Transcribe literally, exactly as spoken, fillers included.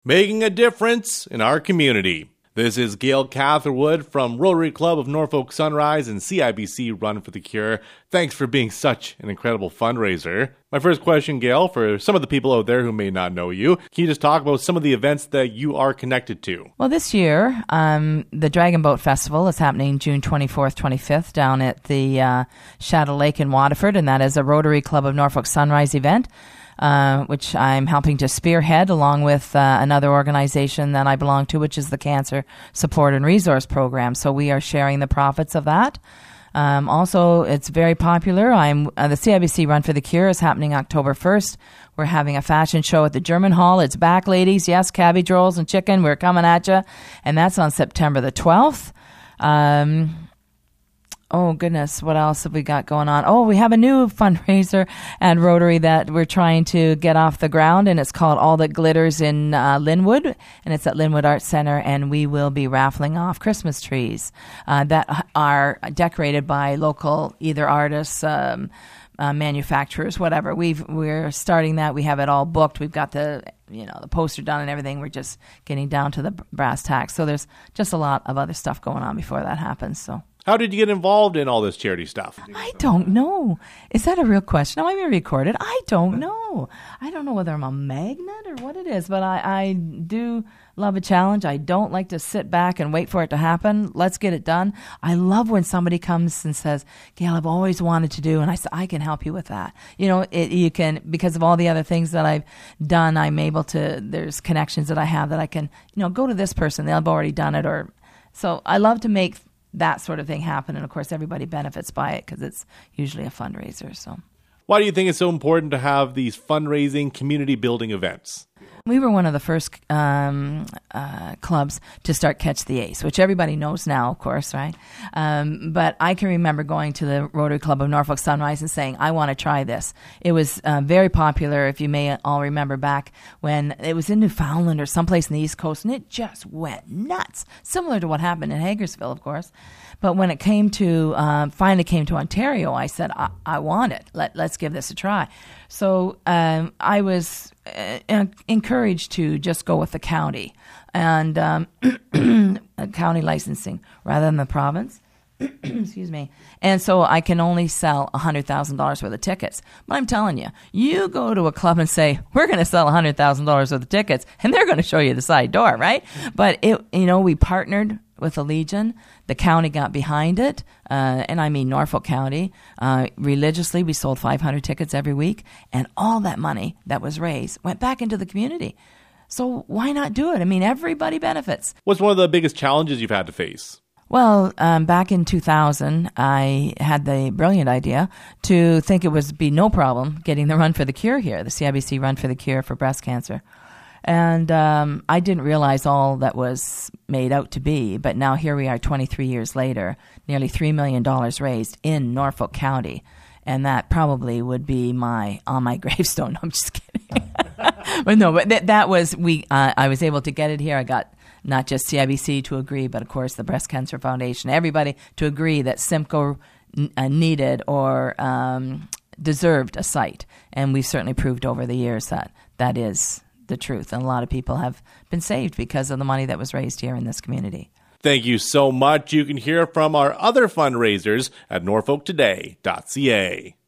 making a difference in our community. This is Gail Catherwood from Rotary Club of Norfolk Sunrise and C I B C Run for the Cure. Thanks for being such an incredible fundraiser. My first question, Gail, for some of the people out there who may not know you, can you just talk about some of the events that you are connected to? Well, this year, um, the Dragon Boat Festival is happening June twenty-fourth, twenty-fifth down at the uh, Shadow Lake in Waterford, and that is a Rotary Club of Norfolk Sunrise event. Uh, which I'm helping to spearhead along with uh, another organization that I belong to, which is the Cancer Support and Resource Program. So we are sharing the profits of that. Um, also, it's very popular. I'm uh, the C I B C Run for the Cure is happening October first. We're having a fashion show at the German Hall. It's back, ladies. Yes, cabbage rolls and chicken. We're coming at you. And that's on September the twelfth. Um... Oh, goodness. What else have we got going on? Oh, we have a new fundraiser at Rotary that we're trying to get off the ground, and it's called All That Glitters in uh, Linwood, and it's at Linwood Arts Center, and we will be raffling off Christmas trees uh, that are decorated by local either artists, um, uh, manufacturers, whatever. We've, we're starting that. We have it all booked. We've got the you know, the poster done and everything. We're just getting down to the brass tacks. So there's just a lot of other stuff going on before that happens, so. How did you get involved in all this charity stuff? I don't know. Is that a real question? Am I being recorded? I don't know. I don't know whether I'm a magnet or what it is, but I, I do love a challenge. I don't like to sit back and wait for it to happen. Let's get it done. I love when somebody comes and says, Gail, I've always wanted to do, and I said, I can help you with that. You know, it, you can, because of all the other things that I've done, I'm able to, there's connections that I have that I can, you know, go to this person. They've already done it. Or so I love to make that sort of thing happen. And of course, everybody benefits by it because it's usually a fundraiser. So, why do you think it's so important to have these fundraising, community building events? We were one of the first um, uh, clubs to start Catch the Ace, which everybody knows now, of course, right? Um, but I can remember going to the Rotary Club of Norfolk Sunrise and saying, I want to try this. It was uh, very popular, if you may all remember back when it was in Newfoundland or someplace in the East Coast, and it just went nuts, similar to what happened in Hagersville, of course. But when it came to, um, finally came to Ontario, I said, I, I want it. Let, let's give this a try. So um, I was uh, encouraged to just go with the county and um, county licensing rather than the province. Excuse me. And so I can only sell one hundred thousand dollars worth of tickets. But I'm telling you, you go to a club and say, we're going to sell one hundred thousand dollars worth of tickets, and they're going to show you the side door, right? But, it, you know, we partnered with the Legion. The county got behind it, uh, and I mean Norfolk County. Uh, religiously, we sold five hundred tickets every week, and all that money that was raised went back into the community. So why not do it? I mean, everybody benefits. What's one of the biggest challenges you've had to face? Well, um, back in two thousand, I had the brilliant idea to think it would be no problem getting the Run for the Cure here, the C I B C Run for the Cure for breast cancer. And um, I didn't realize all that was made out to be, but now here we are twenty-three years later, nearly three million dollars raised in Norfolk County. And that probably would be my on my gravestone. No, I'm just kidding. But no, but th- that was, we. Uh, I was able to get it here. I got not just C I B C to agree, but of course the Breast Cancer Foundation, everybody to agree that Simcoe n- uh, needed or um, deserved a site. And we've certainly proved over the years that that is the truth. And a lot of people have been saved because of the money that was raised here in this community. Thank you so much. You can hear from our other fundraisers at norfolk today dot c a.